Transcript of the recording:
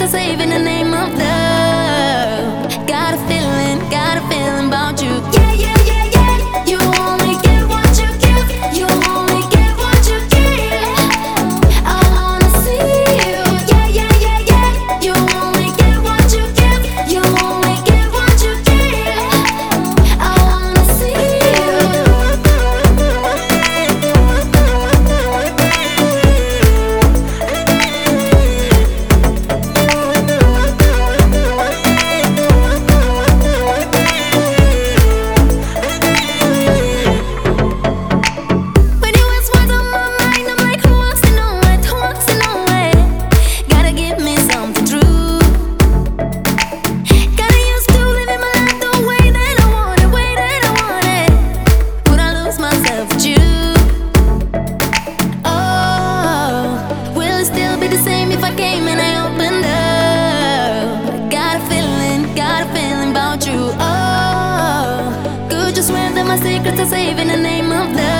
I save in the name of love. Got a feeling about you. Yeah, yeah, yeah, yeah. You only get what you give. You only get what you give. I wanna see you. Yeah, yeah, yeah, yeah. You only get what you give. You only get what you give. I wanna see my secrets I save in the name of love.